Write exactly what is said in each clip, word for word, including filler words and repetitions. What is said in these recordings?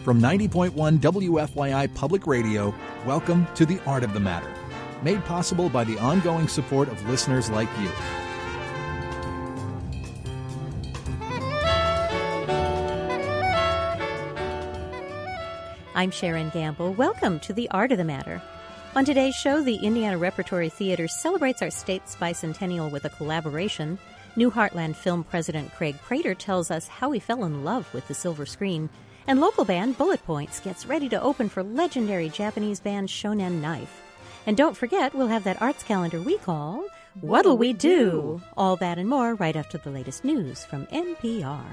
From ninety point one W F Y I Public Radio, welcome to The Art of the Matter, made possible by the ongoing support of listeners like you. I'm Sharon Gamble. Welcome to The Art of the Matter. On today's show, the Indiana Repertory Theater celebrates our state's bicentennial with a collaboration. New Heartland Film President Craig Prater tells us how he fell in love with the silver screen. And local band Bullet Points gets ready to open for legendary Japanese band Shonen Knife. And don't forget, we'll have that arts calendar we call What'll We Do? All that and more right after the latest news from N P R.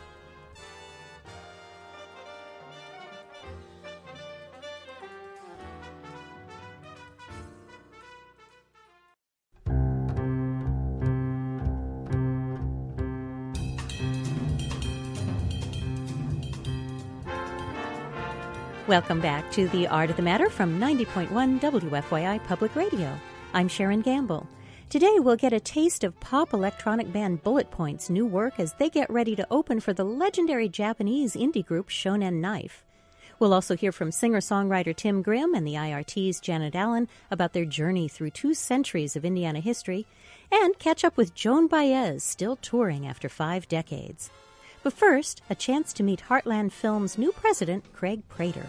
Welcome back to The Art of the Matter from ninety point one W F Y I Public Radio. I'm Sharon Gamble. Today we'll get a taste of pop electronic band Bullet Point's new work as they get ready to open for the legendary Japanese indie group Shonen Knife. We'll also hear from singer-songwriter Tim Grimm and the I R T's Janet Allen about their journey through two centuries of Indiana history, and catch up with Joan Baez, still touring after five decades. But first, a chance to meet Heartland Film's new president, Craig Prater.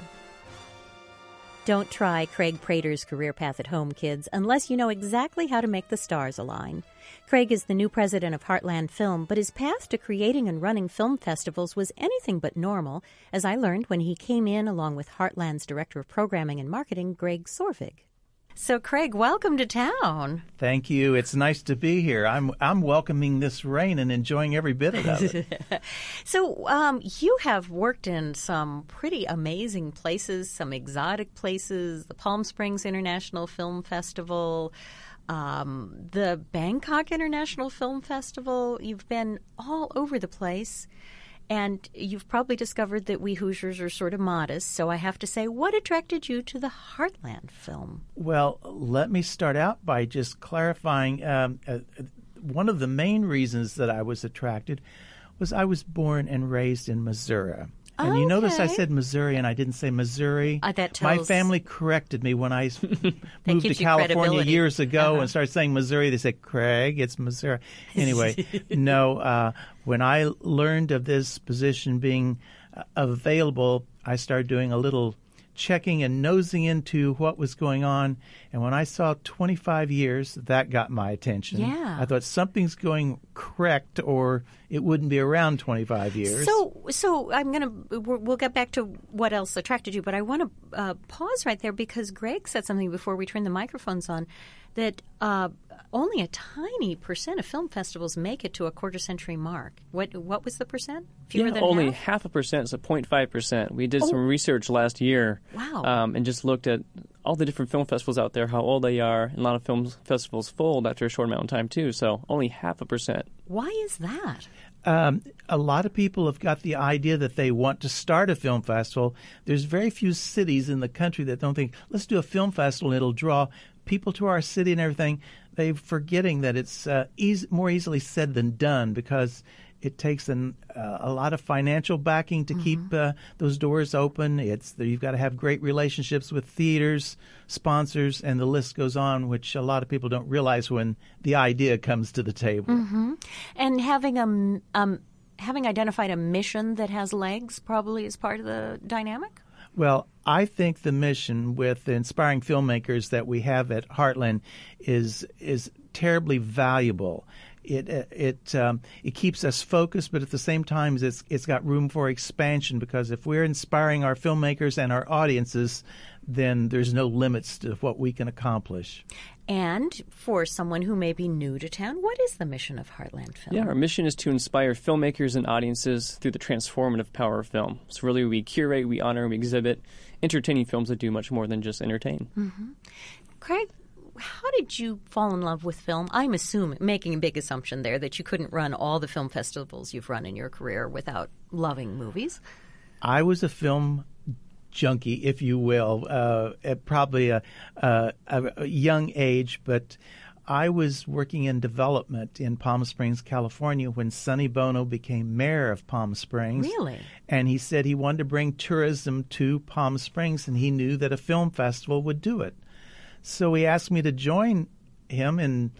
Don't try Craig Prater's career path at home, kids, unless you know exactly how to make the stars align. Craig is the new president of Heartland Film, but his path to creating and running film festivals was anything but normal, as I learned when he came in along with Heartland's Director of Programming and Marketing, Greg Sorvig. So, Craig, welcome to town. Thank you. It's nice to be here. I'm I'm welcoming this rain and enjoying every bit of it. So, um, you have worked in some pretty amazing places, some exotic places, the Palm Springs International Film Festival, um, the Bangkok International Film Festival. You've been all over the place. And you've probably discovered that we Hoosiers are sort of modest, so I have to say, what attracted you to the Heartland Film? Well, let me start out by just clarifying. Um, uh, one of the main reasons that I was attracted was I was born and raised in Missouri. And okay. You notice I said Missouri and I didn't say Missouri. Uh, that tells... My family corrected me when I moved to California years ago uh-huh. and started saying Missouri. They said, Craig, it's Missouri. Anyway, no, uh, when I learned of this position being uh, available, I started doing a little checking and nosing into what was going on. And when I saw twenty-five years, that got my attention. Yeah. I thought something's going correct or it wouldn't be around twenty-five years. So so I'm going to – we'll get back to what else attracted you, but I want to uh, pause right there because Greg said something before we turned the microphones on that uh, only a tiny percent of film festivals make it to a quarter century mark. What what was the percent? Fewer yeah, than only half? half a percent, so zero point five percent. We did oh. some research last year wow. um, and just looked at all the different film festivals out there, how old they are, and a lot of film festivals fold after a short amount of time too, so only half a percent. Why is that? Um, a lot of people have got the idea that they want to start a film festival. There's very few cities in the country that don't think, let's do a film festival and it'll draw people to our city and everything. They're forgetting that it's uh, easy, more easily said than done because it takes an, uh, a lot of financial backing to mm-hmm. keep uh, those doors open. It's you've got to have great relationships with theaters, sponsors, and the list goes on, which a lot of people don't realize when the idea comes to the table. Mm-hmm. And having a um, having identified a mission that has legs probably is part of the dynamic? Well, I think the mission with the inspiring filmmakers that we have at Heartland is is terribly valuable. It it um, it keeps us focused, but at the same time, it's it's got room for expansion because if we're inspiring our filmmakers and our audiences, then there's no limits to what we can accomplish. And for someone who may be new to town, what is the mission of Heartland Film? Yeah, our mission is to inspire filmmakers and audiences through the transformative power of film. So really we curate, we honor, we exhibit entertaining films that do much more than just entertain. Mm-hmm. Craig, how did you fall in love with film? I'm assuming, making a big assumption there, that you couldn't run all the film festivals you've run in your career without loving movies. I was a film junkie, if you will, uh, at probably a, a, a young age, but I was working in development in Palm Springs, California, when Sonny Bono became mayor of Palm Springs. Really? And he said he wanted to bring tourism to Palm Springs, and he knew that a film festival would do it. So he asked me to join him in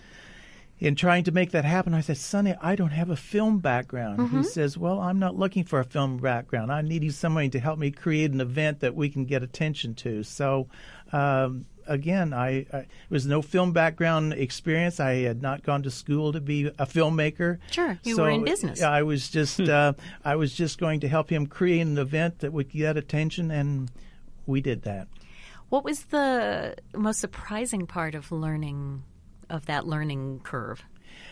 in trying to make that happen. I said, Sonny, I don't have a film background. Mm-hmm. He says, well, I'm not looking for a film background. I need somebody to help me create an event that we can get attention to. So, um, again, I, I there was no film background experience. I had not gone to school to be a filmmaker. Sure, you so were in business. I was just uh, I was just going to help him create an event that would get attention, and we did that. What was the most surprising part of learning, of that learning curve?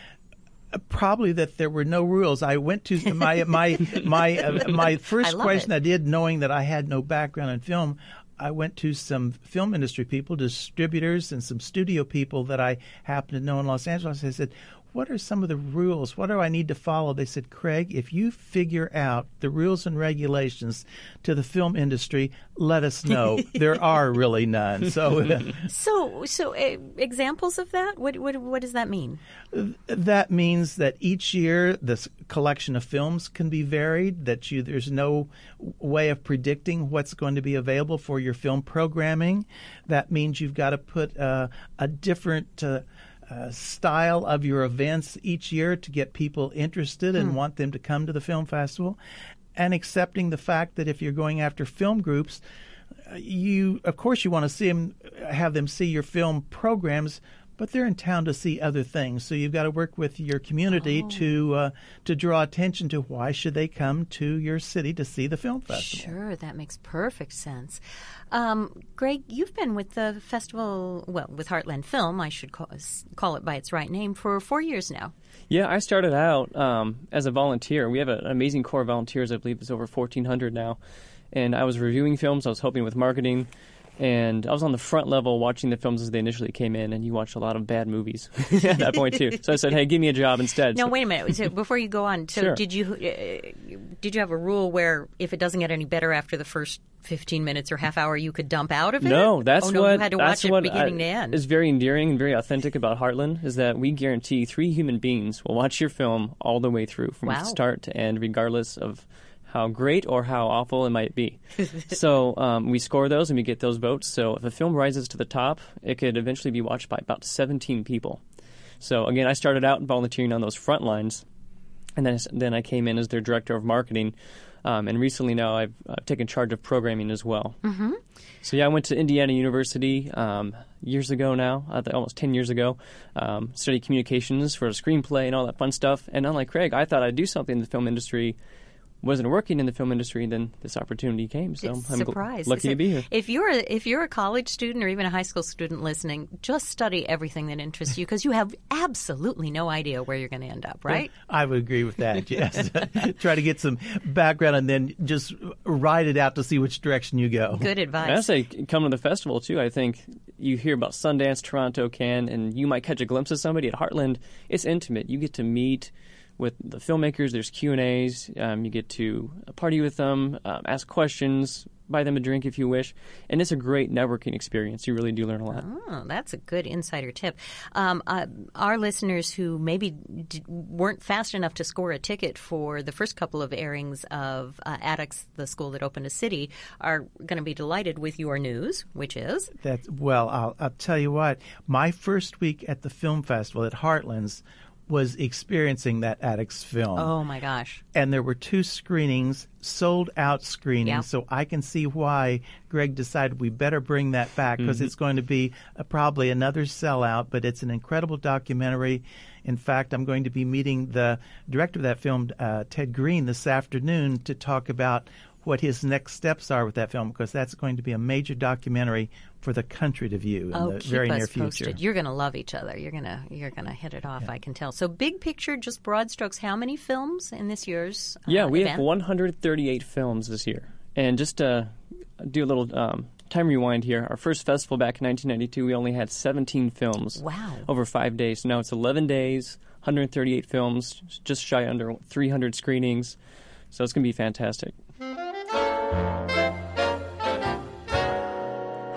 Uh, Probably that there were no rules. I went to my my my uh, my first question it. I did, knowing that I had no background in film. I went to some film industry people, distributors, and some studio people that I happen to know in Los Angeles. I said, what are some of the rules? What do I need to follow? They said, Craig, if you figure out the rules and regulations to the film industry, let us know. There are really none. So, so, so uh, examples of that? What, what, what does that mean? That means that each year this collection of films can be varied, that you there's no way of predicting what's going to be available for your film programming. That means you've got to put uh, a different uh, Uh, style of your events each year to get people interested and hmm. want them to come to the film festival, and accepting the fact that if you're going after film groups, uh, you of course you want to see them, have them see your film programs, but they're in town to see other things. So you've got to work with your community oh. to uh, to draw attention to why should they come to your city to see the film festival. Sure, that makes perfect sense. Um, Greg, you've been with the festival, well, with Heartland Film, I should call, call it by its right name, for four years now. Yeah, I started out um, as a volunteer. We have an amazing core of volunteers. I believe it's over fourteen hundred now. And I was reviewing films. I was helping with marketing. And I was on the front level watching the films as they initially came in, and you watch a lot of bad movies at that point too. So I said, "Hey, give me a job instead." No, so, wait a minute. So before you go on, so Sure. did you uh, did you have a rule where if it doesn't get any better after the first fifteen minutes or half hour, you could dump out of it? No, that's oh, no, what you had to that's watch it what beginning I, to end. is very endearing and very authentic about Heartland is that we guarantee three human beings will watch your film all the way through, from Wow. start to end, regardless of how great or how awful it might be. So um, we score those and we get those votes. So if a film rises to the top, it could eventually be watched by about seventeen people. So again, I started out volunteering on those front lines, and then then I came in as their director of marketing. Um, and recently now I've uh, taken charge of programming as well. Mm-hmm. So yeah, I went to Indiana University um, years ago now, uh, almost ten years ago, um, studied communications for a screenplay and all that fun stuff. And unlike Craig, I thought I'd do something in the film industry. Wasn't working in the film industry, then this opportunity came. So It's I'm surprised. lucky to be here. If you're a, if you're a college student or even a high school student listening, just study everything that interests you because you have absolutely no idea where you're going to end up, right? I would agree with that, yes. Try to get some background and then just ride it out to see which direction you go. Good advice. And I say come to the festival, too. I think you hear about Sundance, Toronto, Cannes, and you might catch a glimpse of somebody at Heartland. It's intimate. You get to meet with the filmmakers. There's Q and A's. Um, you get to party with them, um, ask questions, buy them a drink if you wish. And it's a great networking experience. You really do learn a lot. Oh, that's a good insider tip. Um, uh, our listeners who maybe d- weren't fast enough to score a ticket for the first couple of airings of uh, Attucks, the school that opened a city, are going to be delighted with your news, which is? That's, well, I'll, I'll tell you what. My first week at the film festival at Heartlands was experiencing that Attucks film. Oh, my gosh. And there were two screenings, sold-out screenings, Yeah. so I can see why Greg decided we better bring that back because Mm-hmm. it's going to be a, probably another sellout, but it's an incredible documentary. In fact, I'm going to be meeting the director of that film, uh, Ted Green, this afternoon to talk about what his next steps are with that film because that's going to be a major documentary for the country to view in Oh, the keep very us near future. posted. You're going to love each other. You're going to you're going to hit it off. I can tell. So, big picture, just broad strokes. How many films in this year's uh, Yeah, we event? have one hundred thirty-eight films this year. And just to do a little um, time rewind here, our first festival back in nineteen ninety-two, we only had seventeen films Wow. over five days. So now it's eleven days, one hundred thirty-eight films, just shy under three hundred screenings. So it's going to be fantastic.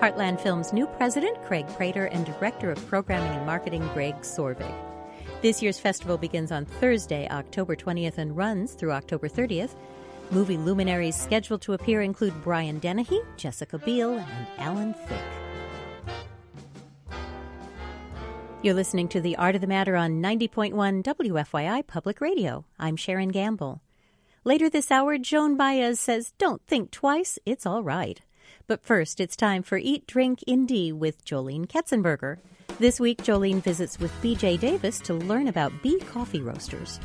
Heartland Film's new president, Craig Prater, and Director of Programming and Marketing, Greg Sorvig. This year's festival begins on Thursday, October twentieth, and runs through October thirtieth. Movie luminaries scheduled to appear include Brian Dennehy, Jessica Biel, and Alan Thicke. You're listening to The Art of the Matter on ninety point one W F Y I Public Radio. I'm Sharon Gamble. Later this hour, Joan Baez says, don't think twice, it's all right. But first, it's time for Eat, Drink, Indie with Jolene Ketzenberger. This week, Jolene visits with B J Davis to learn about bee coffee roasters.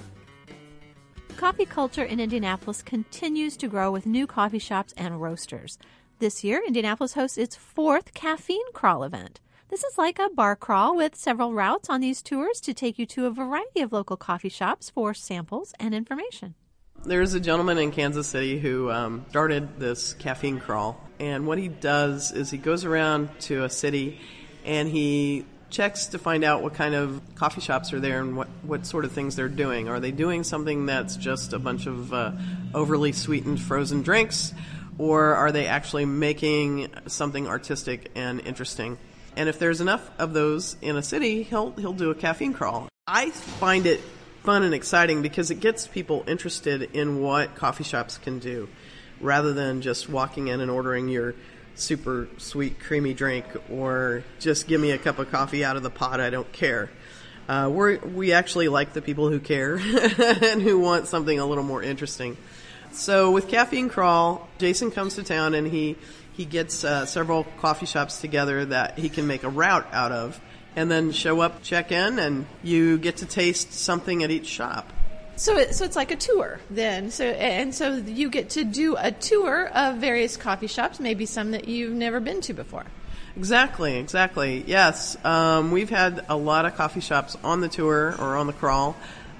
Coffee culture in Indianapolis continues to grow with new coffee shops and roasters. This year, Indianapolis hosts its fourth Caffeine Crawl event. This is like a bar crawl with several routes on these tours to take you to a variety of local coffee shops for samples and information. There's a gentleman in Kansas City who um, started this Caffeine Crawl, and what he does is he goes around to a city and he checks to find out what kind of coffee shops are there and what, what sort of things they're doing. Are they doing something that's just a bunch of uh, overly sweetened frozen drinks, or are they actually making something artistic and interesting? And if there's enough of those in a city, he'll he'll do a caffeine crawl. I find it fun and exciting because it gets people interested in what coffee shops can do, rather than just walking in and ordering your super sweet, creamy drink, or just give me a cup of coffee out of the pot, I don't care. Uh, we we actually like the people who care and who want something a little more interesting. So with Caffeine Crawl, Jason comes to town and he, he gets uh, several coffee shops together that he can make a route out of, and then show up, check in, and you get to taste something at each shop. So, it, so it's like a tour then. So, and so you get to do a tour of various coffee shops, maybe some that you've never been to before. Exactly, exactly. Yes, um, we've had a lot of coffee shops on the tour or on the crawl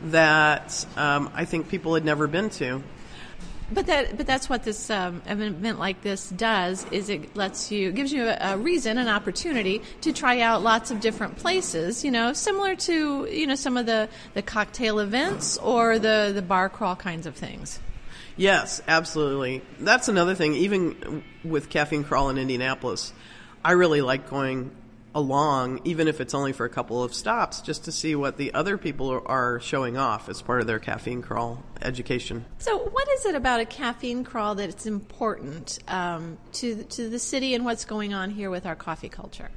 that um, I think people had never been to. But that, but that's what this um, event like this does. Is it lets you, gives you a, a reason, an opportunity to try out lots of different places. You know, similar to you know some of the, the cocktail events or the, the bar crawl kinds of things. Yes, absolutely. That's another thing. Even with Caffeine Crawl in Indianapolis, I really like going along, even if it's only for a couple of stops, just to see what the other people are showing off as part of their Caffeine Crawl education. So what is it about a Caffeine Crawl that it's important um, to, to the city and what's going on here with our coffee culture?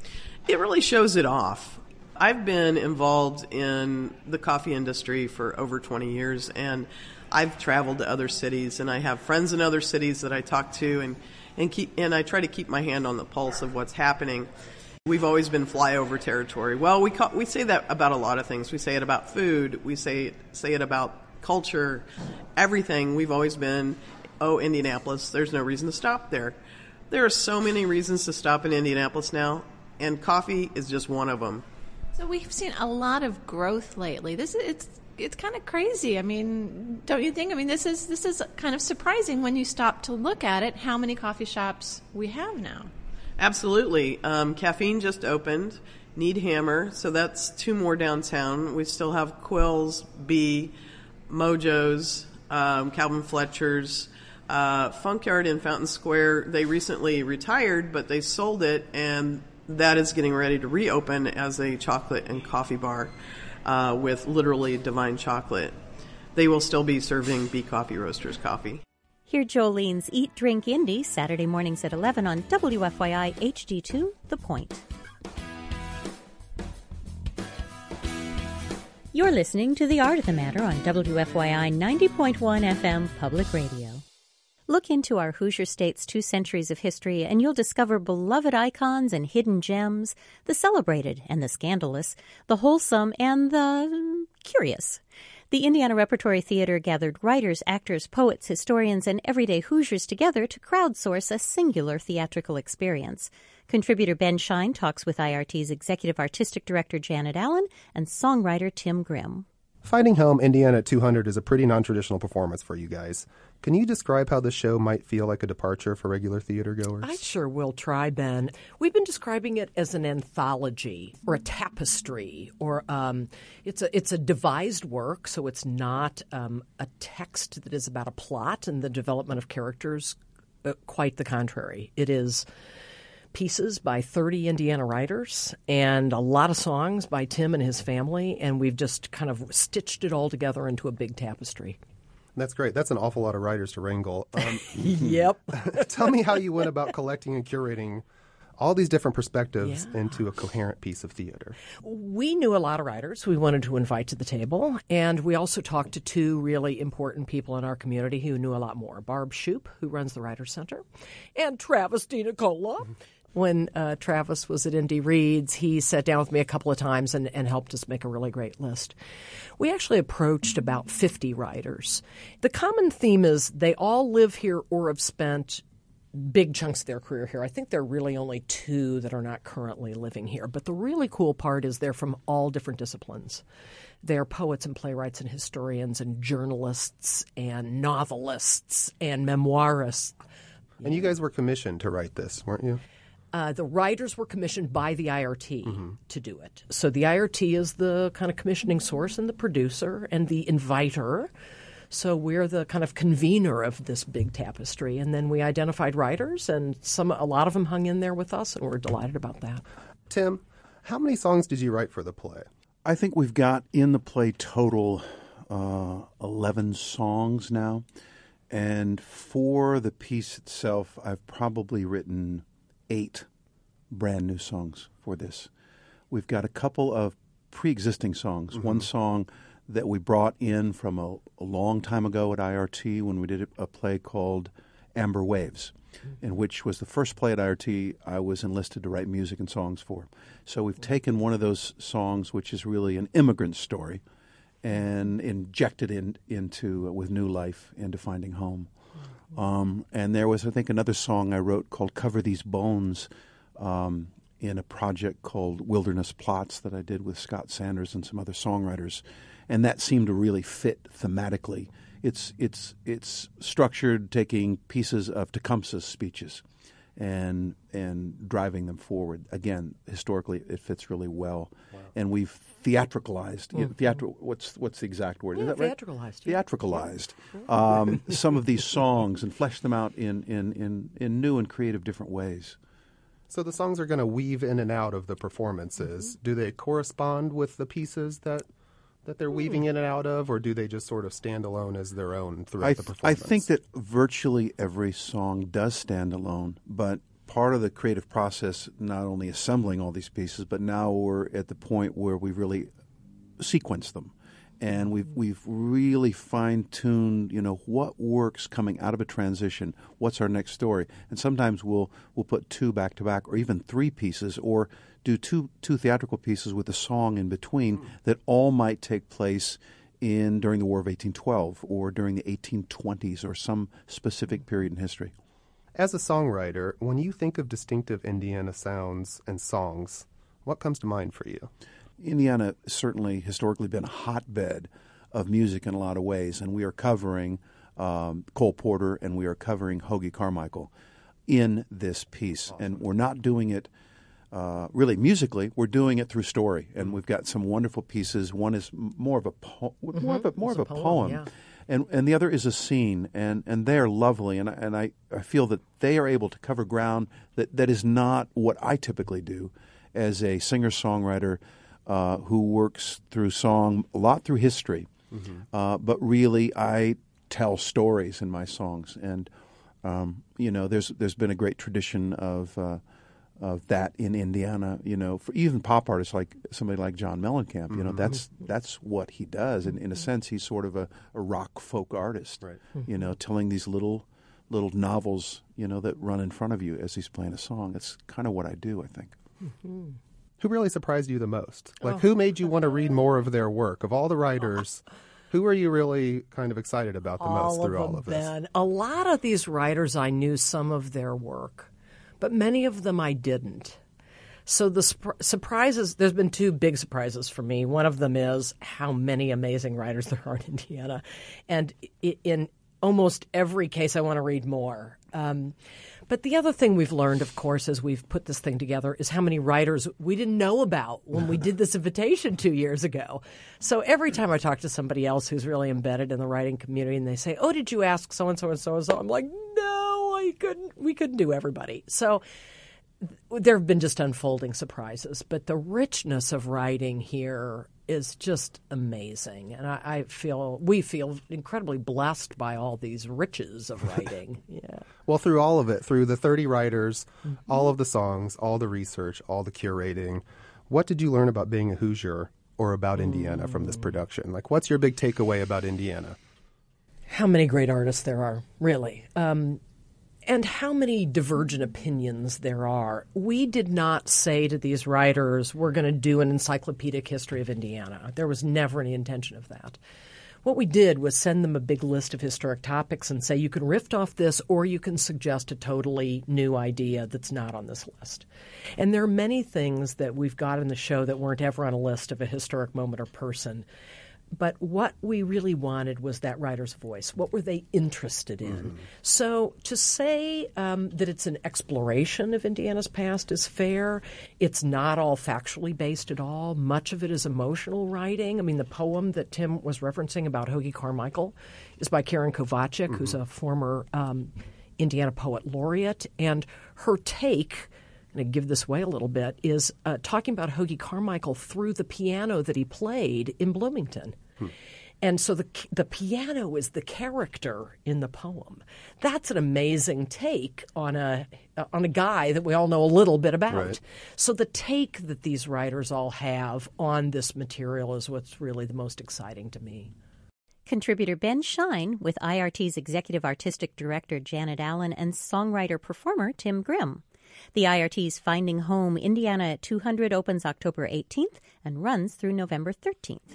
It really shows it off. I've been involved in the coffee industry for over twenty years, and I've traveled to other cities, and I have friends in other cities that I talk to, and, and, keep, and I try to keep my hand on the pulse of what's happening. We've always been flyover territory. Well, we call, we say that about a lot of things. We say it about food. We say say it about culture. Everything. We've always been, oh, Indianapolis, there's no reason to stop there. There are so many reasons to stop in Indianapolis now, and coffee is just one of them. So we've seen a lot of growth lately. This is it's it's kind of crazy. I mean, don't you think? I mean, this is this is kind of surprising when you stop to look at it. How many coffee shops we have now? Absolutely. Um, Caffeine just opened. Needhammer, so that's two more downtown. We still have Quill's, B, Mojo's, um, Calvin Fletcher's, uh, Funkyard in Fountain Square. They recently retired, but they sold it, and that is getting ready to reopen as a chocolate and coffee bar uh, with literally divine chocolate. They will still be serving B Coffee Roasters coffee. Hear Jolene's Eat, Drink, Indie, Saturday mornings at eleven on W F Y I H D two, The Point. You're listening to The Art of the Matter on W F Y I ninety point one F M Public Radio. Look into our Hoosier State's two centuries of history, and you'll discover beloved icons and hidden gems, the celebrated and the scandalous, the wholesome and the curious. The Indiana Repertory Theater gathered writers, actors, poets, historians, and everyday Hoosiers together to crowdsource a singular theatrical experience. Contributor Ben Shine talks with I R T's Executive Artistic Director Janet Allen and songwriter Tim Grimm. Finding Home Indiana two hundred is a pretty non-traditional performance for you guys. Can you describe how the show might feel like a departure for regular theater goers? I sure will try, Ben. We've been describing it as an anthology or a tapestry, or um, it's a it's a devised work, so it's not um, a text that is about a plot and the development of characters. Uh, quite the contrary. It is pieces by thirty Indiana writers and a lot of songs by Tim and his family, and we've just kind of stitched it all together into a big tapestry. That's great. That's an awful lot of writers to wrangle. Um, Yep. Tell me how you went about collecting and curating all these different perspectives Yeah. into a coherent piece of theater. We knew a lot of writers we wanted to invite to the table, and we also talked to two really important people in our community who knew a lot more. Barb Shoup, who runs the Writers Center, and Travis DiNicola. When uh, Travis was at Indy Reads, he sat down with me a couple of times and, and helped us make a really great list. We actually approached about fifty writers. The common theme is they all live here or have spent big chunks of their career here. I think there are really only two that are not currently living here. But the really cool part is they're from all different disciplines. They're poets and playwrights and historians and journalists and novelists and memoirists. And you guys were commissioned to write this, weren't you? Uh, the writers were commissioned by the I R T mm-hmm. to do it. So the I R T is the kind of commissioning source and the producer and the inviter. So we're the kind of convener of this big tapestry. And then we identified writers, and some a lot of them hung in there with us, and we're delighted about that. Tim, how many songs did you write for the play? I think we've got in the play total uh, eleven songs now. And for the piece itself, I've probably written eight brand new songs for this. We've got a couple of pre-existing songs. Mm-hmm. One song that we brought in from a, a long time ago at I R T when we did a play called Amber Waves, mm-hmm. in which was the first play at I R T I was enlisted to write music and songs for. So we've taken one of those songs, which is really an immigrant story, and injected in, into uh, with new life into finding home. Um, and there was, I think, another song I wrote called Cover These Bones um, in a project called Wilderness Plots that I did with Scott Sanders and some other songwriters. And that seemed to really fit thematically. It's it's it's structured taking pieces of Tecumseh's speeches and and driving them forward. Again, historically, it fits really well. Wow. And we've theatricalized. Mm-hmm. You know, theatri- what's what's the exact word? Yeah, Is that right? Theatricalized. Yeah. Theatricalized um, some of these songs and fleshed them out in, in, in, in new and creative different ways. So the songs are going to weave in and out of the performances. Mm-hmm. Do they correspond with the pieces that that they're weaving in and out of, or do they just sort of stand alone as their own throughout I th- the performance? I think that virtually every song does stand alone, but part of the creative process, not only assembling all these pieces, but now we're at the point where we really sequence them. And we've we've really fine-tuned, you know, what works coming out of a transition, what's our next story. And sometimes we'll we'll put two back-to-back or even three pieces, or do two two theatrical pieces with a song in between mm. that all might take place in during the War of eighteen twelve or during the eighteen twenties or some specific period in history. As a songwriter, when you think of distinctive Indiana sounds and songs, what comes to mind for you? Indiana has certainly historically been a hotbed of music in a lot of ways, and we are covering um, Cole Porter and we are covering Hoagy Carmichael in this piece. Awesome. And we're not doing it uh, really musically, we're doing it through story. And we've got some wonderful pieces. One is more of a, po- mm-hmm. more of a, more of a, a poem. poem. Yeah. And and the other is a scene, and, and they are lovely, and and I, I feel that they are able to cover ground that, that is not what I typically do as a singer-songwriter uh, who works through song, a lot through history, mm-hmm. uh, but really I tell stories in my songs, and um, you know there's there's been a great tradition of uh, of that in Indiana, you know, for even pop artists like somebody like John Mellencamp, you know, mm-hmm. that's that's what he does. And in a sense, he's sort of a, a rock folk artist, right. you know, telling these little little novels, you know, that run in front of you as he's playing a song. It's kind of what I do, I think. Mm-hmm. Who really surprised you the most? Like, oh. who made you want to read more of their work? Of all the writers, who are you really kind of excited about the all most through of all of them, this? Ben. A lot of these writers, I knew some of their work, but many of them I didn't. So the sp- surprises, there's been two big surprises for me. One of them is how many amazing writers there are in Indiana. And I- in almost every case, I want to read more. Um, but the other thing we've learned, of course, as we've put this thing together is how many writers we didn't know about when we did this invitation two years ago. So every time I talk to somebody else who's really embedded in the writing community and they say, oh, did you ask so-and-so and so-and-so? I'm like, no, I couldn't. We couldn't do everybody. So there have been just unfolding surprises, but the richness of writing here is just amazing. And I, I feel, we feel incredibly blessed by all these riches of writing. Yeah. Well, through all of it, through the thirty writers, mm-hmm. all of the songs, all the research, all the curating, what did you learn about being a Hoosier or about mm. Indiana from this production? Like, what's your big takeaway about Indiana? How many great artists there are, really. Um, And how many divergent opinions there are. We did not say to these writers, we're going to do an encyclopedic history of Indiana. There was never any intention of that. What we did was send them a big list of historic topics and say, you can riff off this or you can suggest a totally new idea that's not on this list. And there are many things that we've got in the show that weren't ever on a list of a historic moment or person. But what we really wanted was that writer's voice. What were they interested in? Mm-hmm. So to say um, that it's an exploration of Indiana's past is fair. It's not all factually based at all. Much of it is emotional writing. I mean, the poem that Tim was referencing about Hoagy Carmichael is by Karen Kovacic, mm-hmm. who's a former um, Indiana Poet Laureate. And her take, and I give this away a little bit, is uh, talking about Hoagy Carmichael through the piano that he played in Bloomington. Hmm. And so the the piano is the character in the poem. That's an amazing take on a on a guy that we all know a little bit about. Right. So the take that these writers all have on this material is what's really the most exciting to me. Contributor Ben Shine with I R T's Executive Artistic Director Janet Allen and songwriter-performer Tim Grimm. The I R T's Finding Home Indiana at two hundred opens October eighteenth and runs through November thirteenth.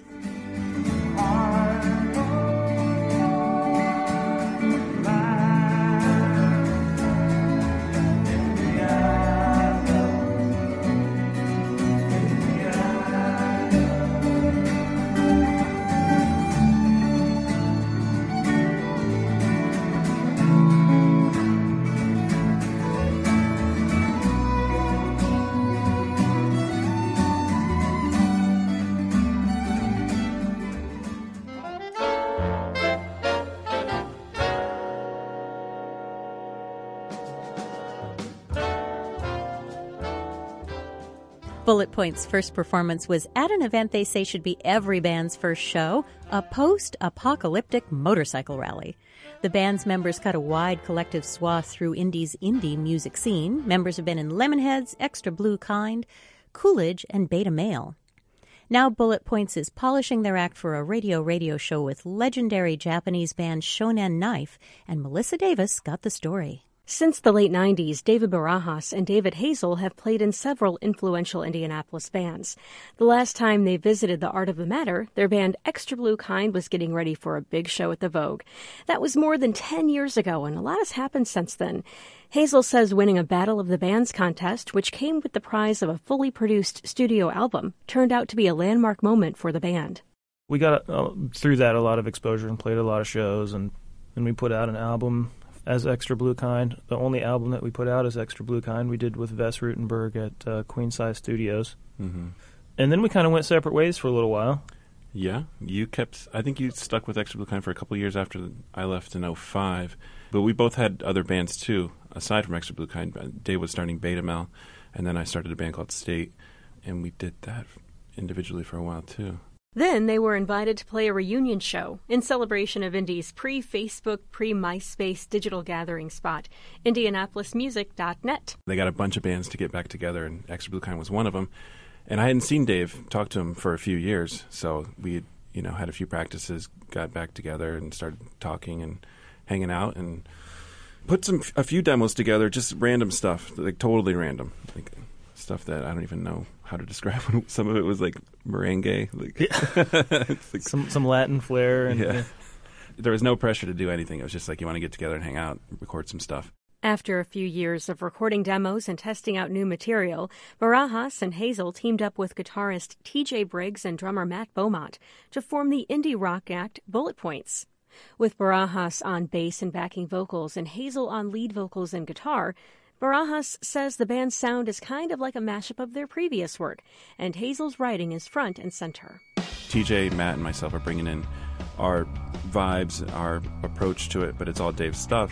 Bullet Point's first performance was at an event they say should be every band's first show, a post-apocalyptic motorcycle rally. The band's members cut a wide collective swath through Indy's indie music scene. Members have been in Lemonheads, Extra Blue Kind, Coolidge, and Beta Male. Now Bullet Points is polishing their act for a radio radio show with legendary Japanese band Shonen Knife, and Melissa Davis got the story. Since the late nineties, David Barajas and David Hazel have played in several influential Indianapolis bands. The last time they visited the Art of the Matter, their band Extra Blue Kind was getting ready for a big show at the Vogue. That was more than ten years ago, and a lot has happened since then. Hazel says winning a Battle of the Bands contest, which came with the prize of a fully produced studio album, turned out to be a landmark moment for the band. We got uh, through that a lot of exposure and played a lot of shows, and then we put out an album as Extra Blue Kind. The only album that we put out as Extra Blue Kind we did with Wes Rutenberg at uh, Queen Size Studios. Mm-hmm. And then we kind of went separate ways for a little while. Yeah, you kept, I think you stuck with Extra Blue Kind for a couple of years after I left in oh five. But we both had other bands too, aside from Extra Blue Kind. Dave was starting Beta Mel, and then I started a band called State, and we did that individually for a while too. Then they were invited to play a reunion show in celebration of Indy's pre-Facebook, pre-MySpace digital gathering spot, Indianapolis Music dot net. They got a bunch of bands to get back together, and Extra Blue Kind was one of them. And I hadn't seen Dave, talked to him for a few years, so we had, you know, had a few practices, got back together and started talking and hanging out and put some a few demos together, just random stuff, like totally random, like stuff that I don't even know how to describe. Some of it was like merengue, like, yeah. like some some Latin flair. And, yeah. yeah. There was no pressure to do anything. It was just like you want to get together and hang out, record some stuff. After a few years of recording demos and testing out new material, Barajas and Hazel teamed up with guitarist T J Briggs and drummer Matt Beaumont to form the indie rock act Bullet Points. With Barajas on bass and backing vocals and Hazel on lead vocals and guitar, Barajas says the band's sound is kind of like a mashup of their previous work, and Hazel's writing is front and center. T J, Matt, and myself are bringing in our vibes, our approach to it, but it's all Dave's stuff.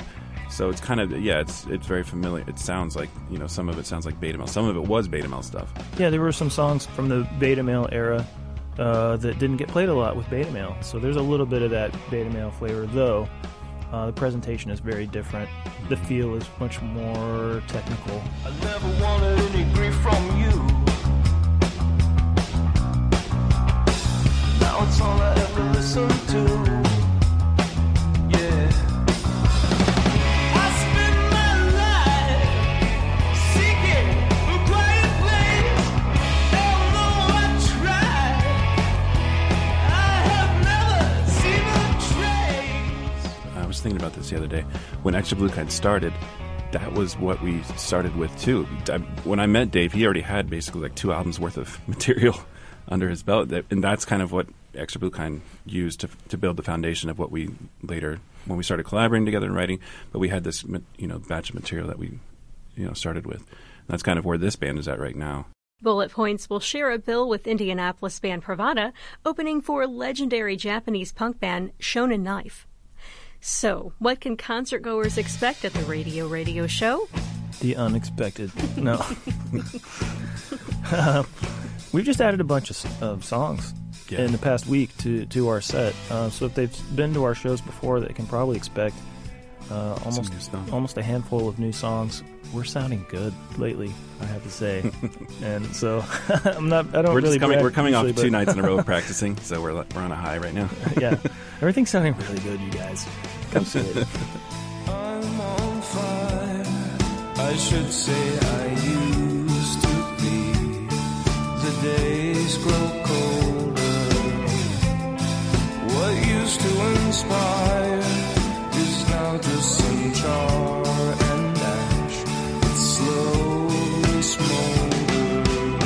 So it's kind of, yeah, it's it's very familiar. It sounds like, you know, some of it sounds like Beta Male. Some of it was Beta Male stuff. Yeah, there were some songs from the Beta Male era uh, that didn't get played a lot with Beta Male. So there's a little bit of that Beta Male flavor, though uh, the presentation is very different. The feel is much more technical. I never wanted any grief from you. Now it's all I ever listen to. Thinking about this the other day. When Extra Blue Kind started, that was what we started with too. I, when I met Dave, he already had basically like two albums worth of material under his belt, and that's kind of what Extra Blue Kind used to to build the foundation of what we later, when we started collaborating together and writing. But we had this, you know, batch of material that we, you know, started with. And that's kind of where this band is at right now. Bullet Points will share a bill with Indianapolis band Pravada, opening for legendary Japanese punk band Shonen Knife. So, what can concertgoers expect at the Radio Radio Show? The unexpected. No. uh, we've just added a bunch of, of songs yeah. in the past week to, to our set. Uh, so if they've been to our shows before, they can probably expect uh, almost almost a handful of new songs. We're sounding good lately, I have to say. And so I'm not. I don't we're really. Just coming, brag, we're coming usually, off two nights in a row of practicing, so we're we're on a high right now. Yeah, everything's sounding really good, you guys. Come see it. I'm on fire. I should say I used to be. The days grow colder. What used to inspire is now just some char and ash. It's slowly smoldering.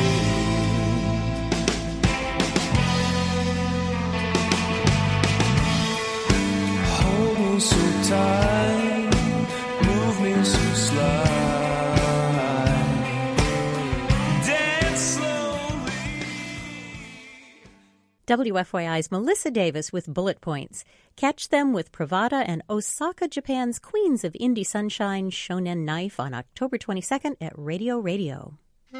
Hold me so tight, move me so slide, dance slowly. W F Y I's Melissa Davis with Bullet Points. Catch them with Pravada and Osaka, Japan's Queens of Indie Sunshine, Shonen Knife on October twenty-second at Radio Radio.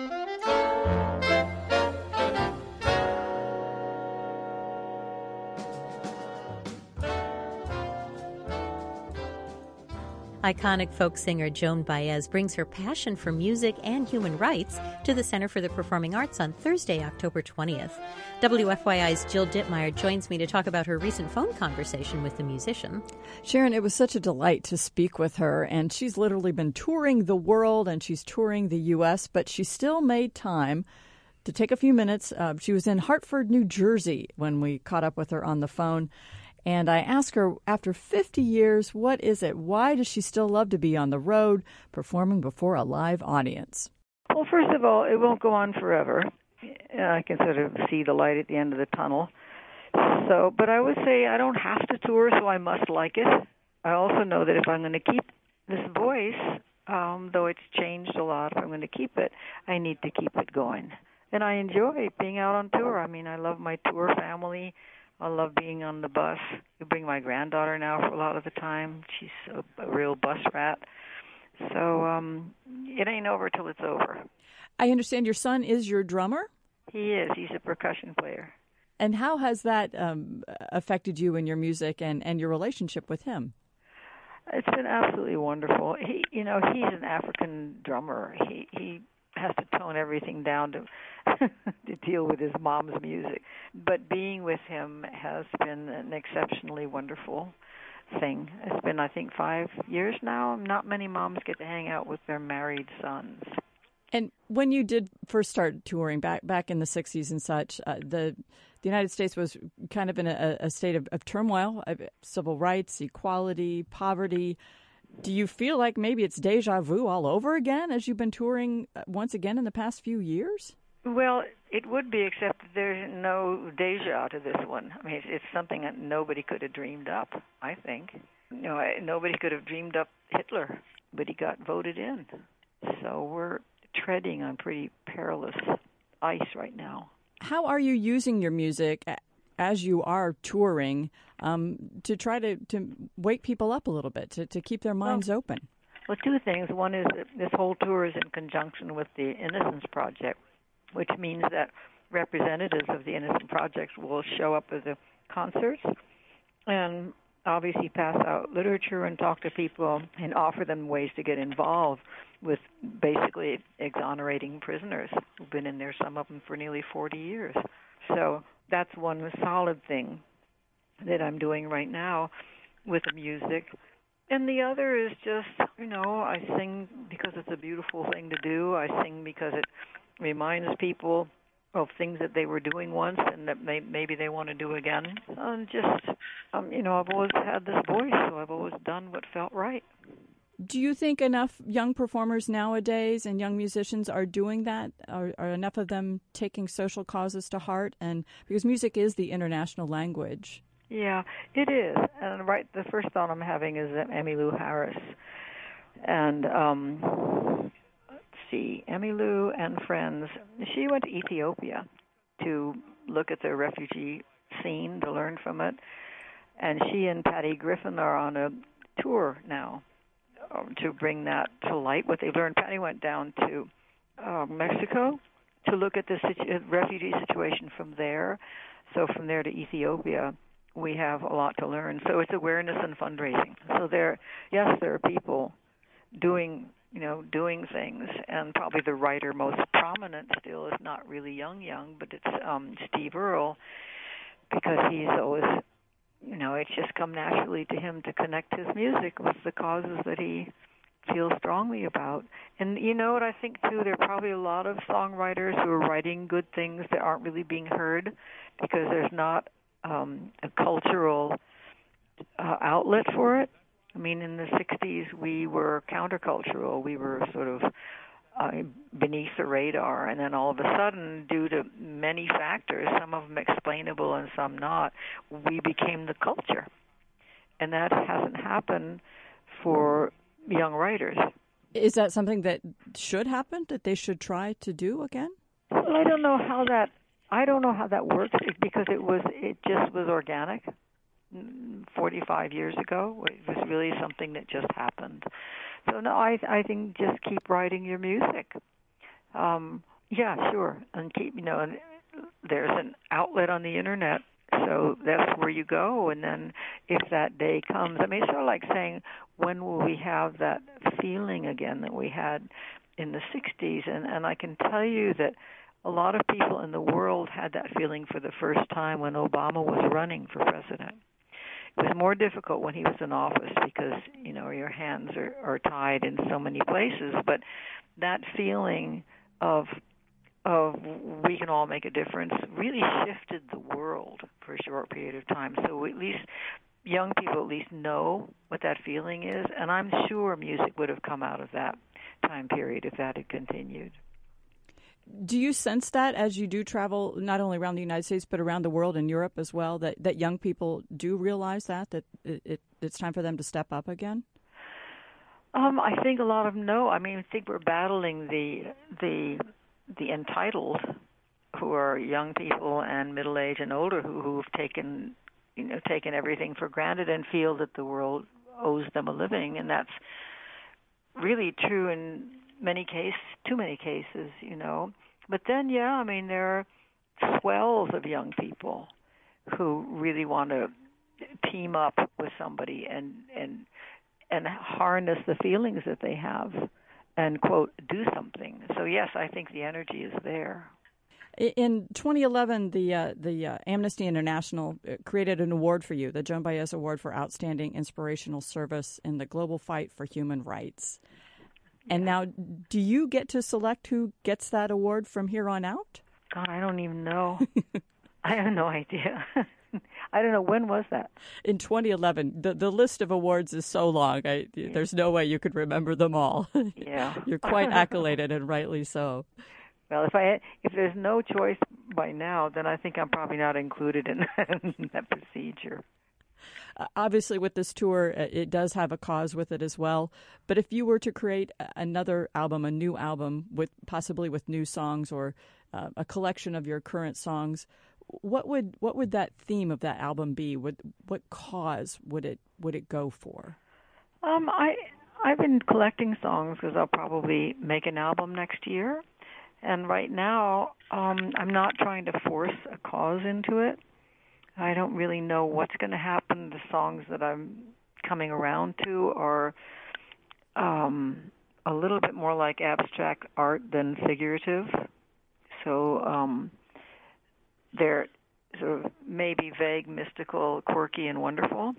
Iconic folk singer Joan Baez brings her passion for music and human rights to the Center for the Performing Arts on Thursday, October twentieth. W F Y I's Jill Dittmeyer joins me to talk about her recent phone conversation with the musician. Sharon, it was such a delight to speak with her, and she's literally been touring the world, and she's touring the U S, but she still made time to take a few minutes. Uh, she was in Hartford, New Jersey when we caught up with her on the phone. And I asked her, after fifty years, what is it? Why does she still love to be on the road, performing before a live audience? Well, first of all, it won't go on forever. I can sort of see the light at the end of the tunnel. So, but I would say I don't have to tour, so I must like it. I also know that if I'm going to keep this voice, um, though it's changed a lot, if I'm going to keep it, I need to keep it going. And I enjoy being out on tour. I mean, I love my tour family. I love being on the bus. I bring my granddaughter now for a lot of the time. She's a, a real bus rat. So um, it ain't over till it's over. I understand your son is your drummer? He is. He's a percussion player. And how has that um, affected you in your music and, and your relationship with him? It's been absolutely wonderful. He, you know, he's an African drummer. He he has to tone everything down to to deal with his mom's music. But being with him has been an exceptionally wonderful thing. It's been, I think, five years now. Not many moms get to hang out with their married sons. And when you did first start touring back back in the sixties and such, uh, the the United States was kind of in a, a state of, of turmoil, of civil rights, equality, poverty. Do you feel like maybe it's deja vu all over again as you've been touring once again in the past few years? Well, it would be, except there's no deja to this one. I mean, it's, it's something that nobody could have dreamed up, I think. You know, nobody could have dreamed up Hitler, but he got voted in. So we're treading on pretty perilous ice right now. How are you using your music as you are touring, um, to try to, to wake people up a little bit, to, to keep their minds well, open? Well, two things. One is that this whole tour is in conjunction with the Innocence Project, which means that representatives of the Innocence Project will show up at the concerts and obviously pass out literature and talk to people and offer them ways to get involved with basically exonerating prisoners who've been in there, some of them for nearly forty years. So that's one solid thing that I'm doing right now with the music. And the other is just, you know, I sing because it's a beautiful thing to do. I sing because it reminds people of things that they were doing once and that may, maybe they want to do again. And just, um, you know, I've always had this voice, so I've always done what felt right. Do you think enough young performers nowadays and young musicians are doing that? Are, are enough of them taking social causes to heart? And because music is the international language. Yeah, it is. And right, the first thought I'm having is Emmylou Harris. And um, let's see, Emmylou and friends. She went to Ethiopia to look at the refugee scene, to learn from it. And she and Patty Griffin are on a tour now um, to bring that to light, what they learned. Patty went down to uh, Mexico to look at the situ- refugee situation from there. So from there to Ethiopia, we have a lot to learn. So it's awareness and fundraising. So there, yes, there are people doing, you know, doing things, and probably the writer most prominent still is not really young, young, but it's um, Steve Earle, because he's always, you know, it's just come naturally to him to connect his music with the causes that he feels strongly about. And you know what I think, too? There are probably a lot of songwriters who are writing good things that aren't really being heard because there's not Um, a cultural uh, outlet for it. I mean, in the sixties, we were countercultural. We were sort of uh, beneath the radar. And then all of a sudden, due to many factors, some of them explainable and some not, we became the culture. And that hasn't happened for young writers. Is that something that should happen, that they should try to do again? Well, I don't know how that I don't know how that works because it was it just was organic forty-five years ago. It was really something that just happened. So no, I I think just keep writing your music. Um, yeah, sure, and keep you know. And there's an outlet on the internet, so that's where you go. And then if that day comes, I mean, it's sort of like saying, when will we have that feeling again that we had in the sixties? And and I can tell you that a lot of people in the world had that feeling for the first time when Obama was running for president. It was more difficult when he was in office because, you know, your hands are, are tied in so many places. But that feeling of of we can all make a difference really shifted the world for a short period of time. So at least young people at least know what that feeling is. And I'm sure music would have come out of that time period if that had continued. Do you sense that as you do travel not only around the United States but around the world and Europe as well, that, that young people do realize that, that it, it, it's time for them to step up again? Um, I think a lot of them know. I mean, I think we're battling the the the entitled, who are young people and middle age and older, who who've taken you know taken everything for granted and feel that the world owes them a living, and that's really true in many cases, too many cases, you know. But then, yeah, I mean, there are swells of young people who really want to team up with somebody and and and harness the feelings that they have and, quote, do something. So, yes, I think the energy is there. In twenty eleven, the uh, the uh, Amnesty International created an award for you, the Joan Baez Award for Outstanding Inspirational Service in the Global Fight for Human Rights. And now, do you get to select who gets that award from here on out? God, I don't even know. I have no idea. I don't know. When was that? In twenty eleven. The the list of awards is so long. I, yeah. There's no way you could remember them all. Yeah. You're quite accoladed, and rightly so. Well, if I if there's no choice by now, then I think I'm probably not included in, in that procedure. Uh, obviously, with this tour, it does have a cause with it as well. But if you were to create another album, a new album, with possibly with new songs or uh, a collection of your current songs, what would what would that theme of that album be? What what cause would it would it go for? Um, I I've been collecting songs because I'll probably make an album next year, and right now um, I'm not trying to force a cause into it. I don't really know what's going to happen. The songs that I'm coming around to are um, a little bit more like abstract art than figurative, so um, they're sort of maybe vague, mystical, quirky, and wonderful.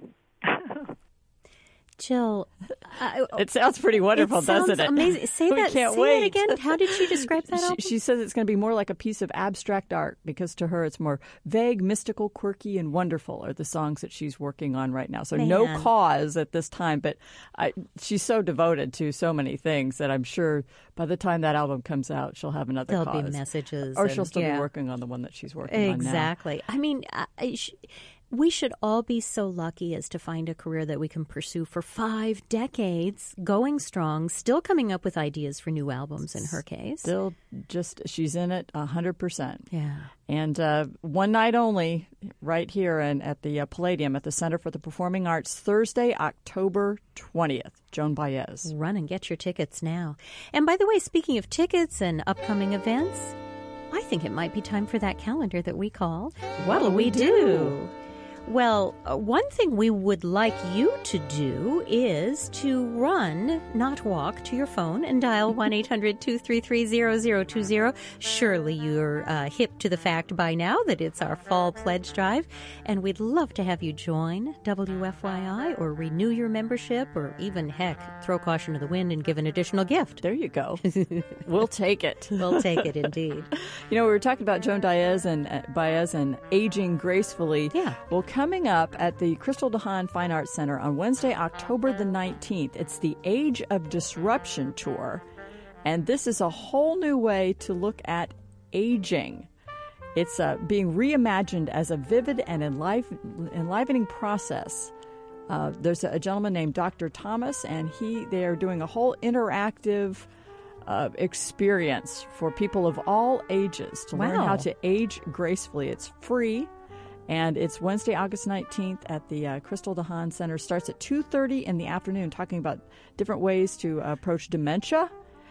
Jill, uh, it sounds pretty wonderful, it sounds doesn't it? Amazing. Say we that. Can't say wait. it again. How did she describe that album? She, she says it's going to be more like a piece of abstract art because to her it's more vague, mystical, quirky, and wonderful are the songs that she's working on right now. So Man. no cause at this time, but I, she's so devoted to so many things that I'm sure by the time that album comes out, she'll have another There'll cause. be messages, or and, she'll still yeah. be working on the one that she's working exactly. on now. Exactly. I mean. I, sh- We should all be so lucky as to find a career that we can pursue for five decades, going strong, still coming up with ideas for new albums in her case. Still just, she's in it one hundred percent. Yeah. And uh, one night only, right here in, at the uh, Palladium at the Center for the Performing Arts, Thursday, October twentieth. Joan Baez. Run and get your tickets now. And by the way, speaking of tickets and upcoming events, I think it might be time for that calendar that we call What'll We Do? Well, uh, one thing we would like you to do is to run, not walk, to your phone and dial one eight hundred two three three zero zero two zero. Surely you're uh, hip to the fact by now that it's our fall pledge drive, and we'd love to have you join W F Y I or renew your membership or even, heck, throw caution to the wind and give an additional gift. There you go. We'll take it. We'll take it, indeed. You know, we were talking about Joan Baez and, uh, Baez and aging gracefully. Yeah. Well, coming up at the Crystal DeHaan Fine Arts Center on Wednesday, October the nineteenth, it's the Age of Disruption Tour, and this is a whole new way to look at aging. It's uh, being reimagined as a vivid and enliven- enlivening process. Uh, there's a, a gentleman named Doctor Thomas, and he they are doing a whole interactive uh, experience for people of all ages to learn Wow. how to age gracefully. It's free. And it's Wednesday, August nineteenth at the uh, Crystal DeHaan Center. Starts at two thirty in the afternoon, talking about different ways to uh, approach dementia.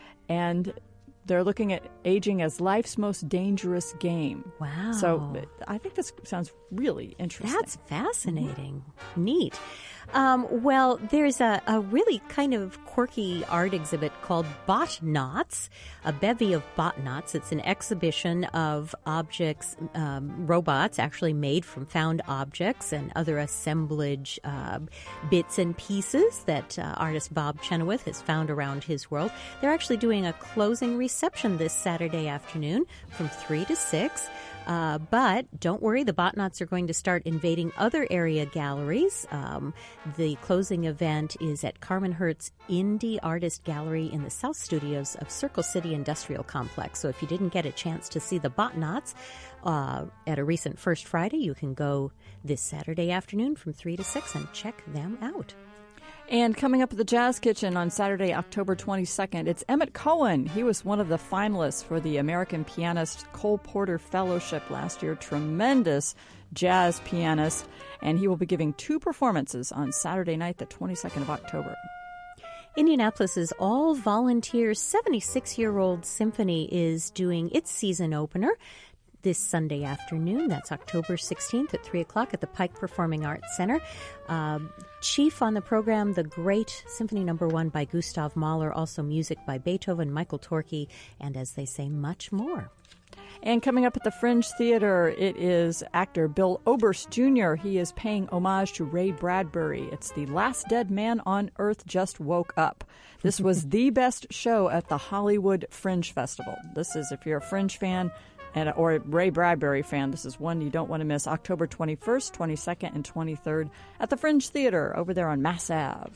And they're looking at aging as life's most dangerous game. Wow. So I think this sounds really interesting. That's fascinating. Neat. Um, well, there's a, a really kind of quirky art exhibit called Botnots, a bevy of Botnots. It's an exhibition of objects, um, robots actually made from found objects and other assemblage uh, bits and pieces that uh, artist Bob Chenoweth has found around his world. They're actually doing a closing reception this Saturday afternoon from three to six. Uh, but don't worry, the Botnots are going to start invading other area galleries. Um, the closing event is at Carmen Hertz Indie Artist Gallery in the South Studios of Circle City Industrial Complex. So if you didn't get a chance to see the Botnots uh, at a recent First Friday, you can go this Saturday afternoon from three to six and check them out. And coming up at the Jazz Kitchen on Saturday, October twenty-second, it's Emmett Cohen. He was one of the finalists for the American Pianist Cole Porter Fellowship last year. Tremendous jazz pianist. And he will be giving two performances on Saturday night, the twenty-second of October. Indianapolis's all-volunteer seventy-six-year-old symphony is doing its season opener this Sunday afternoon. That's October sixteenth at three o'clock at the Pike Performing Arts Center. Uh, chief on the program, the great Symphony Number One by Gustav Mahler, also music by Beethoven, Michael Torke, and as they say, much more. And coming up at the Fringe Theater, it is actor Bill Oberst Junior He is paying homage to Ray Bradbury. It's The Last Dead Man on Earth Just Woke Up. This was the best show at the Hollywood Fringe Festival. This is, if you're a Fringe fan, And, or a Ray Bradbury fan, this is one you don't want to miss. October twenty-first, twenty-second, and twenty-third at the Fringe Theater over there on Mass Ave.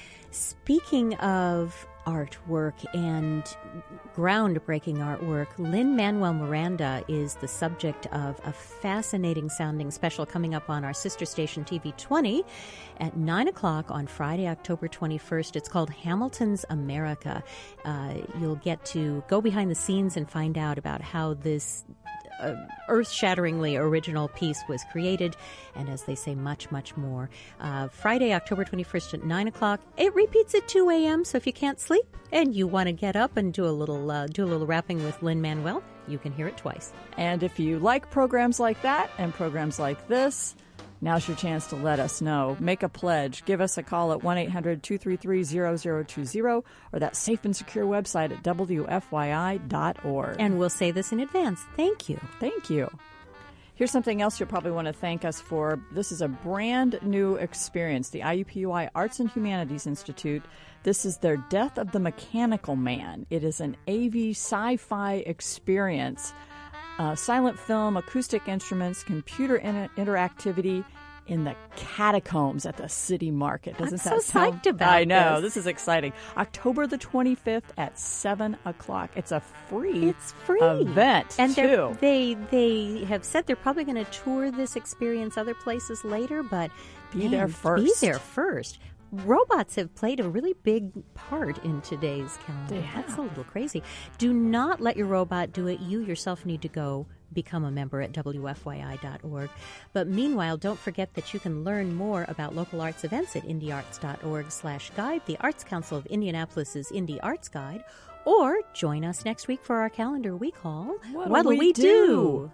Speaking of artwork and groundbreaking artwork, Lin-Manuel Miranda is the subject of a fascinating sounding special coming up on our sister station T V twenty at nine o'clock on Friday, October twenty-first. It's called Hamilton's America. Uh, you'll get to go behind the scenes and find out about how this uh, earth-shatteringly original piece was created, and as they say, much, much more. Uh, Friday, October twenty-first at nine o'clock. It repeats at two a.m., so if you can't sleep and you want to get up and do a little uh, do a little rapping with Lin-Manuel, you can hear it twice. And if you like programs like that and programs like this, now's your chance to let us know. Make a pledge. Give us a call at one eight hundred two three three zero zero two zero or that safe and secure website at W F Y I dot org. And we'll say this in advance. Thank you. Thank you. Here's something else you'll probably want to thank us for. This is a brand new experience, the I U P U I Arts and Humanities Institute. This is their Death of the Mechanical Man. It is an A V sci-fi experience. Uh, silent film, acoustic instruments, computer in- interactivity in the catacombs at the city market. Doesn't I'm that so sound? psyched about I know. this. This is exciting. October the twenty-fifth at seven o'clock. It's a free It's free event, and they're- too. they they have said they're probably going to tour this experience other places later, but Be man, there Be first. there first. Robots have played a really big part in today's calendar. They That's have. a little crazy. Do not let your robot do it. You yourself need to go become a member at W F Y I dot org. But meanwhile, don't forget that you can learn more about local arts events at indie arts dot org slash guide, the Arts Council of Indianapolis's Indie Arts Guide, or join us next week for our calendar we call What'll What'll We We Do? Do?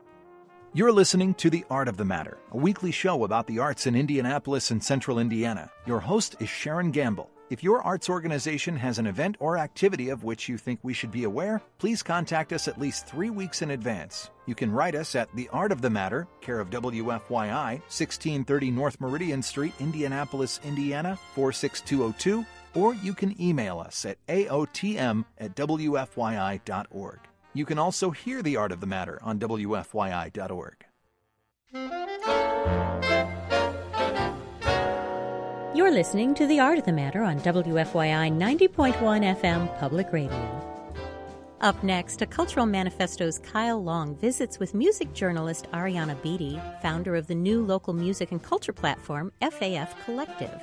You're listening to The Art of the Matter, a weekly show about the arts in Indianapolis and central Indiana. Your host is Sharon Gamble. If your arts organization has an event or activity of which you think we should be aware, please contact us at least three weeks in advance. You can write us at The Art of the Matter, care of W F Y I, sixteen thirty North Meridian Street, Indianapolis, Indiana, four six two zero two, or you can email us at A O T M at W F Y I dot org. You can also hear The Art of the Matter on W F Y I dot org. You're listening to The Art of the Matter on W F Y I ninety point one F M Public Radio. Up next, a Cultural Manifesto's Kyle Long visits with music journalist Ariana Beatty, founder of the new local music and culture platform F A F Collective.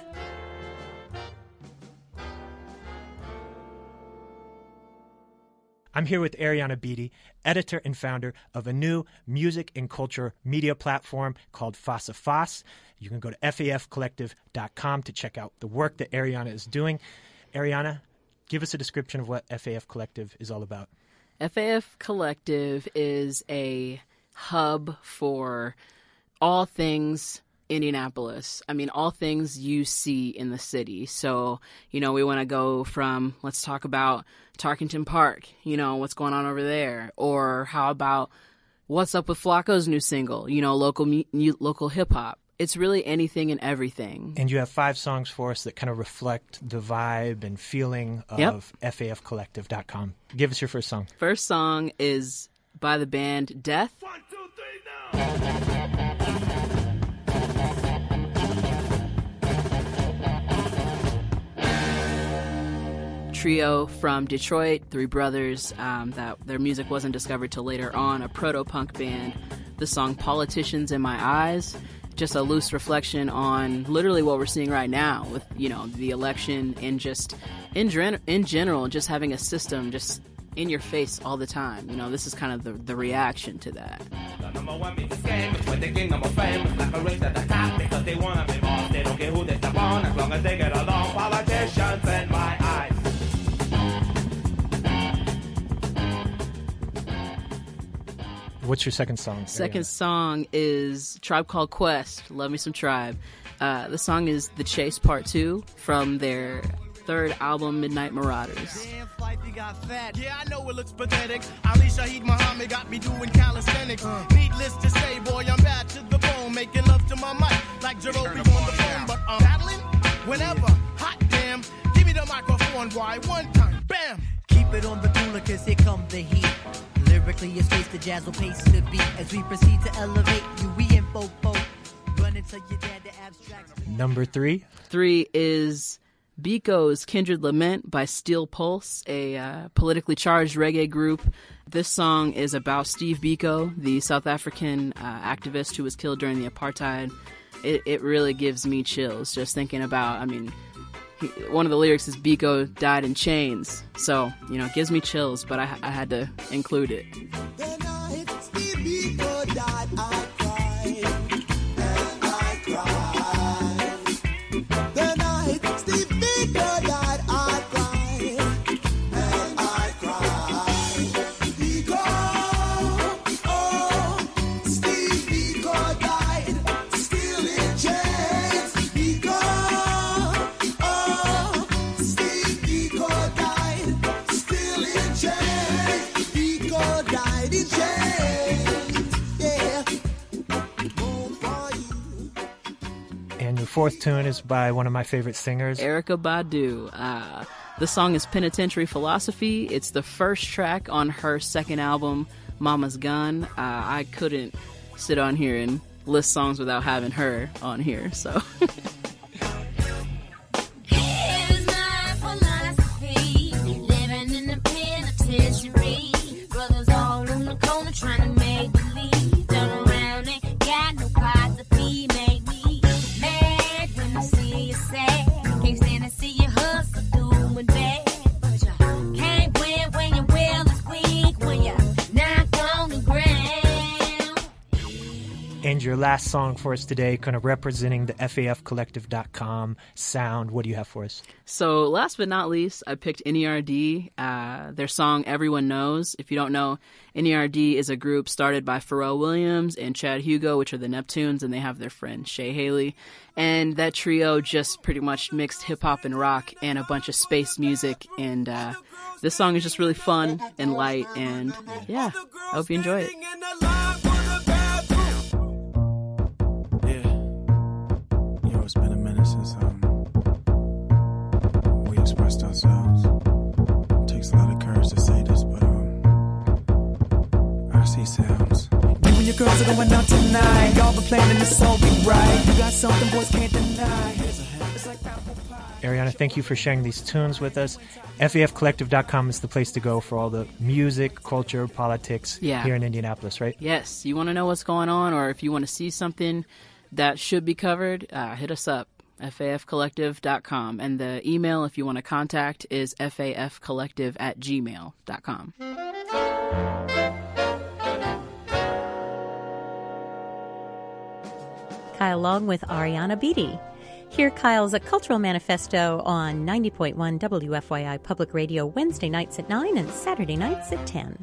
I'm here with Ariana Beatty, editor and founder of a new music and culture media platform called Fossa Foss. You can go to F A F collective dot com to check out the work that Ariana is doing. Ariana, give us a description of what F A F Collective is all about. F A F Collective is a hub for all things Indianapolis. I mean, all things you see in the city. So, you know, we want to go from, let's talk about Tarkington Park, you know, what's going on over there. Or how about what's up with Flacco's new single, you know, local mu- local hip hop. It's really anything and everything. And you have five songs for us that kind of reflect the vibe and feeling of Yep. F A F collective dot com. Give us your first song. First song is by the band Death. Trio from Detroit, three brothers. Um, that their music wasn't discovered till later on. A proto-punk band. The song "Politicians in My Eyes," just a loose reflection on literally what we're seeing right now with, you know, the election and just in gen- in general, just having a system just in your face all the time. You know, this is kind of the the reaction to that. The number one biggest game is when they king of a fame. It's like a race at the top because they wanna be boss. They don't care who they step on as long as they get along. Politicians in my eyes. What's your second song? Second song is Tribe Called Quest. Love me some Tribe. Uh, the song is The Chase Part Two from their third album, Midnight Marauders. Yeah, I know it looks pathetic. Ali Shaheed Muhammad got me doing calisthenics. Uh. Needless to say, boy, I'm bad to the bone. Making love to my mic like Jerobi on the phone. But I'm battling whenever. Hot damn. Give me the microphone, why? One time. Bam. Keep it on the cooler, cause here come the heat. Lyrically, it's space, the jazz will pace the beat. As we proceed to elevate you, we in fofo. Run into your dad, the abstracts. Number three? Three is Biko's Kindred Lament by Steel Pulse, a uh, politically charged reggae group. This song is about Steve Biko, the South African uh, activist who was killed during the apartheid. It, it really gives me chills just thinking about, I mean, he, one of the lyrics is Biko died in chains. So, you know, it gives me chills, but I, I had to include it. Then I hit Steve And your fourth tune is by one of my favorite singers, Erykah Badu. Uh, the song is Penitentiary Philosophy. It's the first track on her second album, Mama's Gun. Uh, I couldn't sit on here and list songs without having her on here, so... Trying to make believe, turn around and got no cause to be, make me mad when I see you sad. Can't stand to see you hustle, doing bad, but you can't win when your will is weak, when you're knocked on the ground. And your last song for us today, kind of representing the F A F collective dot com sound. What do you have for us? So last but not least, I picked N E R D, uh, their song Everyone Knows. If you don't know, N E R D is a group started by Pharrell Williams and Chad Hugo, which are the Neptunes, and they have their friend Shay Haley. And that trio just pretty much mixed hip-hop and rock and a bunch of space music. And uh, this song is just really fun and light, and yeah, I hope you enjoy it. It's been a minute since um, we expressed ourselves. It takes a lot of courage to say this, but um, R C sounds. You and your girls are going out tonight. Y'all been planning this all be right. You got something boys can't deny. It's like apple pie. Ariana, thank you for sharing these tunes with us. F A F collective dot com is the place to go for all the music, culture, politics yeah. here in Indianapolis, right? Yes. You want to know what's going on, or if you want to see something that should be covered, uh, hit us up, F A F collective dot com. And the email, if you want to contact, is F A F collective at gmail dot com. Kyle Long with Ariana Beatty. Hear Kyle's A Cultural Manifesto on ninety point one W F Y I Public Radio Wednesday nights at nine and Saturday nights at ten.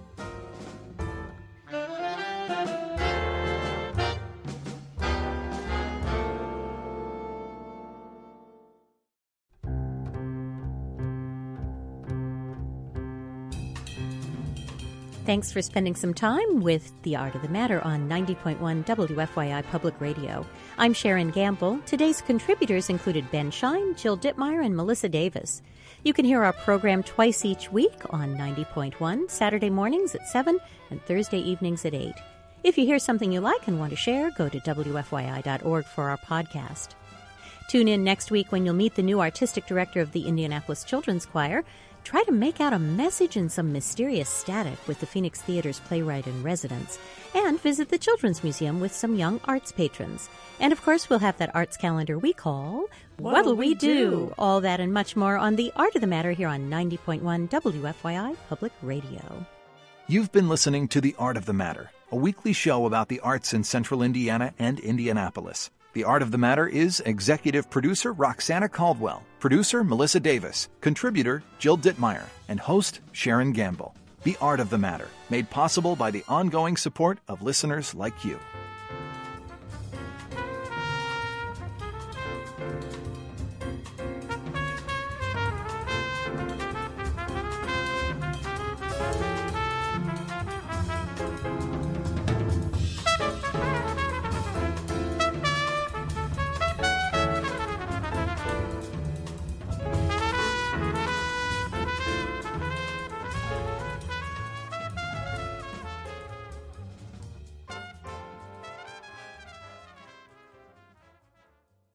Thanks for spending some time with The Art of the Matter on ninety point one W F Y I Public Radio. I'm Sharon Gamble. Today's contributors included Ben Shine, Jill Dittmeyer, and Melissa Davis. You can hear our program twice each week on ninety point one, Saturday mornings at seven and Thursday evenings at eight. If you hear something you like and want to share, go to W F Y I dot org for our podcast. Tune in next week when you'll meet the new artistic director of the Indianapolis Children's Choir. Try to make out a message in some mysterious static with the Phoenix Theater's playwright in residence, and visit the Children's Museum with some young arts patrons. And of course, we'll have that arts calendar we call What'll We Do? All that and much more on The Art of the Matter here on ninety point one W F Y I Public Radio. You've been listening to The Art of the Matter, a weekly show about the arts in Central Indiana and Indianapolis. The Art of the Matter is executive producer Roxana Caldwell, producer Melissa Davis, contributor Jill Dittmeyer, and host Sharon Gamble. The Art of the Matter, made possible by the ongoing support of listeners like you.